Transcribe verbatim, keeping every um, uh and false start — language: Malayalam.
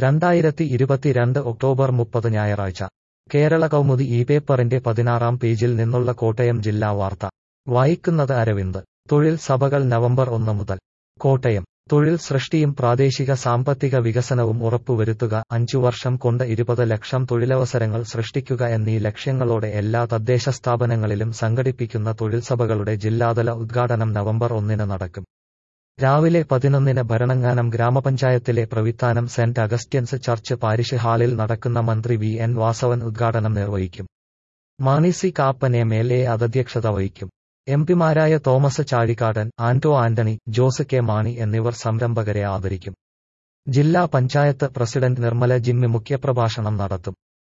രണ്ടായിരത്തി ഇരുപത്തിരണ്ട് ഒക്ടോബർ മുപ്പത് ഞായറാഴ്ച കേരള കൗമുദി ഈ പേപ്പറിന്റെ പതിനാറാം പേജിൽ നിന്നുള്ള കോട്ടയം ജില്ലാ വാർത്ത വായിക്കുന്നത് അരവിന്ദ്. തൊഴിൽ സഭകൾ നവംബർ ഒന്ന് മുതൽ. കോട്ടയം. തൊഴിൽ സൃഷ്ടിയും പ്രാദേശിക സാമ്പത്തിക വികസനവും ഉറപ്പുവരുത്തുക, അഞ്ചു വർഷം കൊണ്ട് ഇരുപത് ലക്ഷം തൊഴിലവസരങ്ങൾ സൃഷ്ടിക്കുക എന്നീ ലക്ഷ്യങ്ങളോടെ എല്ലാ തദ്ദേശ സ്ഥാപനങ്ങളിലും സംഘടിപ്പിക്കുന്ന തൊഴിൽ സഭകളുടെ ജില്ലാതല ഉദ്ഘാടനം നവംബർ ഒന്നിന് നടക്കും. രാവിലെ പതിനൊന്നിന് ഭരണങ്ങാനം ഗ്രാമപഞ്ചായത്തിലെ Pravithanam saint Augustine's church parish ഹാളിൽ നടക്കുന്ന മന്ത്രി വി എൻ വാസവൻ ഉദ്ഘാടനം നിർവഹിക്കും. Mani C Kappan M L A അധ്യക്ഷത വഹിക്കും. എംപിമാരായ തോമസ് ചാഴിക്കാടൻ, ആന്റോ ആന്റണി, ജോസ് കെ മാണി എന്നിവർ സംരംഭകരെ ആദരിക്കും. ജില്ലാ പഞ്ചായത്ത് പ്രസിഡന്റ് നിർമ്മല ജിമ്മി മുഖ്യപ്രഭാഷണം നടത്തും.